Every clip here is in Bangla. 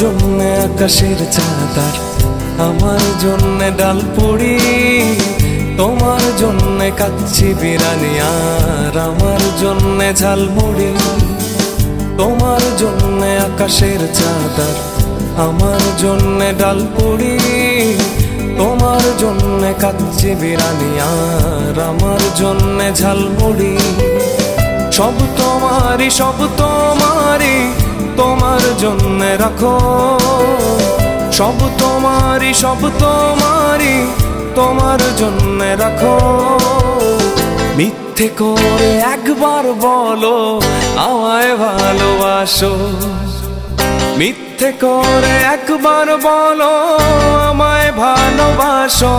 জন্যে আকাশের চাঁদার, আমার জন্যে ডালপুরি, তোমার জন্যে কাচ্চি বিরিয়ানি, আর আমার জন্যে ঝালমুড়ি। তোমার জন্যে আকাশের চাঁদার, আমার জন্যে ডালপুরি, তোমার জন্যে কাচ্চি বিরিয়ানি, আর আমার জন্যে ঝালমুড়ি। সব তোমারই, সব তোমারই, তোমার জন্যে রাখো। সব তোমারই, সব তোমারই, তোমার জন্যে রাখো। মিথ্যে করে একবার বলো আমায় ভালোবাসো, মিথ্যে করে একবার বলো আমায় ভালোবাসো।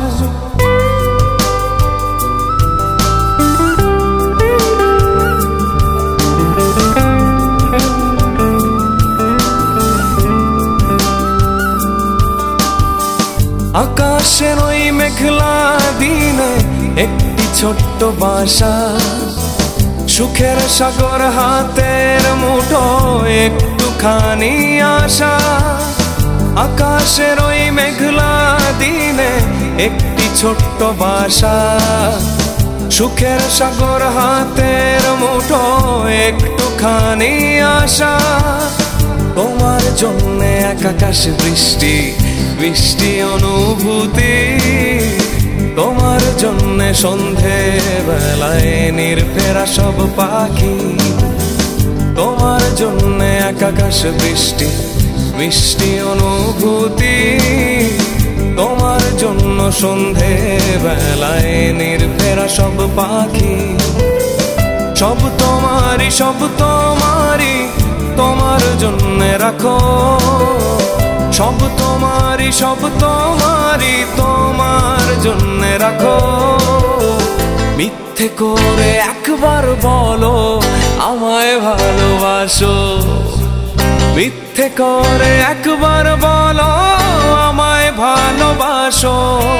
আকাশের ওই মেঘলা দিনে একটি ছোট্ট বাসা, সুখের সাগর হাতের মুঠো একটুখানি আশা। আকাশের ওই মেঘলা দিনে একটি ছোট্ট বাসা, সুখের সাগর হাতের মুঠো একটুখানি আশা। তোমার জন্যে এক আকাশ বৃষ্টি, বৃষ্টি অনুভূতি। তোমার জন্যে সন্ধে বেলায় নির্ফেরা সব পাখি। তোমার জন্যে এক আকাশ বৃষ্টি, বৃষ্টি অনুভূতি। তোমার জন্য সন্ধে বেলায় নির্ফেরা সব পাখি। সব তোমারই, সব তোমারই, তোমার জন্যে রাখো। সব তোমারই, সব তোমারই, তোমার জন্যে রাখো। মিথ্যে করে একবার বলো আমায় ভালোবাসো, মিথ্যে করে একবার বলো আমায় ভালোবাসো।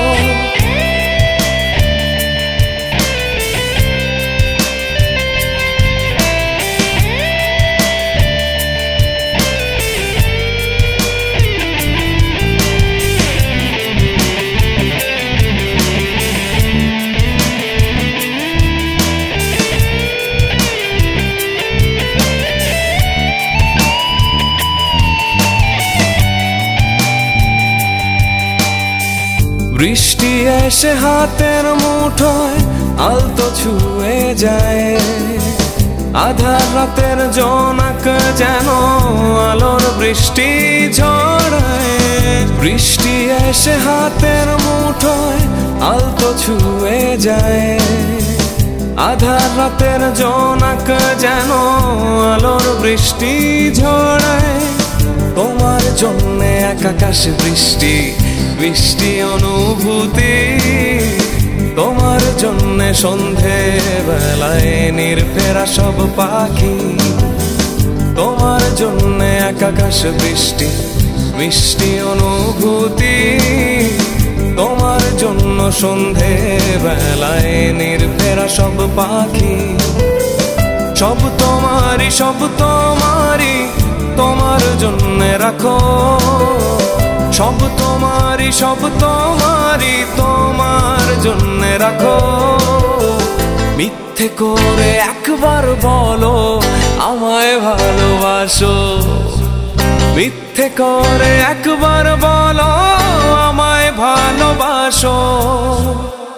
বৃষ্টি এসে হাতের মুঠোয় আলতো ছুঁয়ে যায়, আধার রাতের জোনাক যেন আলোর বৃষ্টি ঝরায়। বৃষ্টি এসে হাতের মুঠোয় আলতো ছুঁয়ে যায়, আধার রাতের জোনাক যেন আলোর বৃষ্টি ঝরায়। তোমার জন্যে এক আকাশ বৃষ্টি, বৃষ্টি অনুভূতি। তোমার জন্যে সন্ধে বেলায় নির্ফেরা সব পাখি। তোমার জন্যে এক আকাশ বৃষ্টি, বৃষ্টি অনুভূতি। তোমার জন্য সন্ধে বেলায় নির্ফেরা সব পাখি। সব তোমারই, সব তোমারই, তোমার জন্যে রাখো। সব তোমারই, সব তোমারই, তোমার জন্যে রাখো। মিথ্যে করে একবার বলো আমায় ভালোবাসো, মিথ্যে করে একবার বলো আমায় ভালোবাসো।